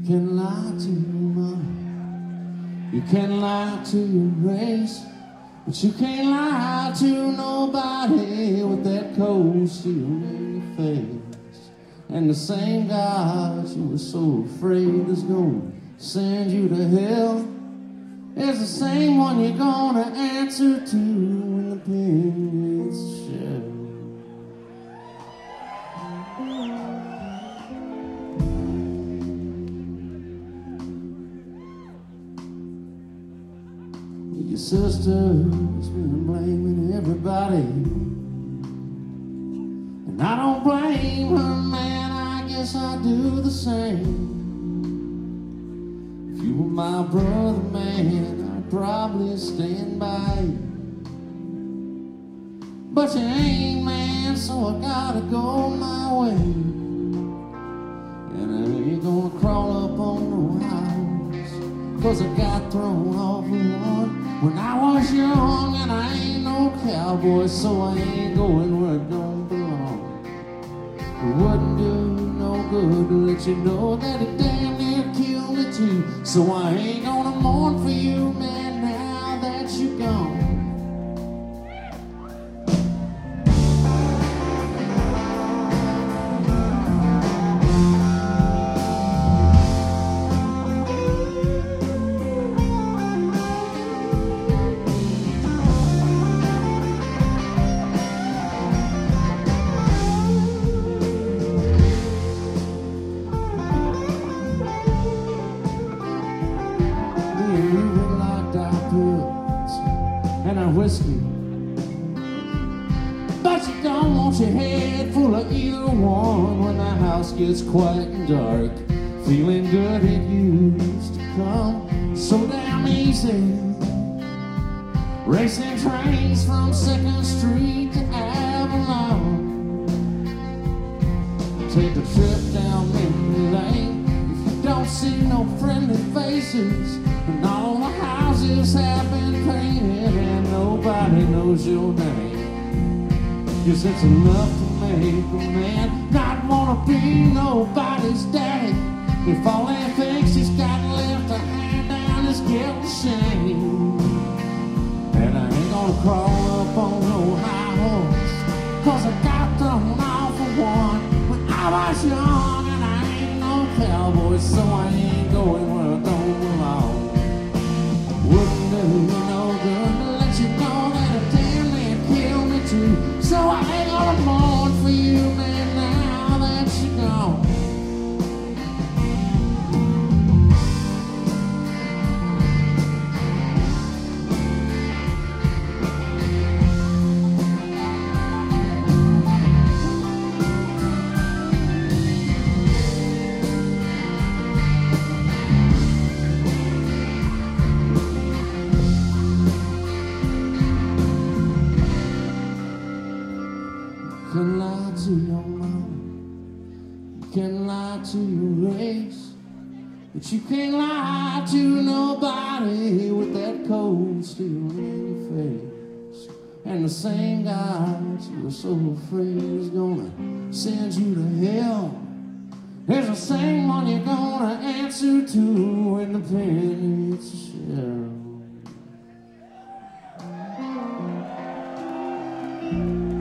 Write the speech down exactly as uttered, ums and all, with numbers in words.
You can lie to your mom, you can lie to your race, but you can't lie to nobody with that cold steel in your face. And the same God you were so afraid is gonna send you to hell is the same one you're gonna answer to when the pen hits the shelf. Your sister's been blaming everybody, and I don't blame her, man, I guess I do the same. If you were my brother, man, I'd probably stand by you, but you ain't, man, so I gotta go my way. And I ain't gonna crawl up on no house, cause I got thrown off of one when I was young, and I ain't no cowboy, so I ain't going where I don't belong. It wouldn't do no good to let you know that it damn near killed me too. So I ain't gonna mourn for you, man, now that you're gone. And our whiskey, but you don't want your head full of either one when the house gets quiet and dark. Feeling good it used to come so damn easy, racing trains from second street to Avalon. Take a trip down memory lane if you don't see no friendly faces, and all the houses have been painted and nobody knows your name. Cause it's enough to make a man not wanna be nobody's daddy if all he thinks he's got left to hand down is guilt and shame. And I ain't gonna crawl up on no high horse, cause I got thrown off of one when I was young, and I ain't no cowboy, so I ain't going where I don't belong. Wouldn't do no good to let you know that it damn near killed me too. So I ain't gonna mourn for you, man, now that you're gone. You can lie to your mom, you can lie to your race, but you can't lie to nobody with that cold steel in your face. And the same God you were so afraid is gonna send you to hell is the same one you're gonna answer to when the pen hits the shelf.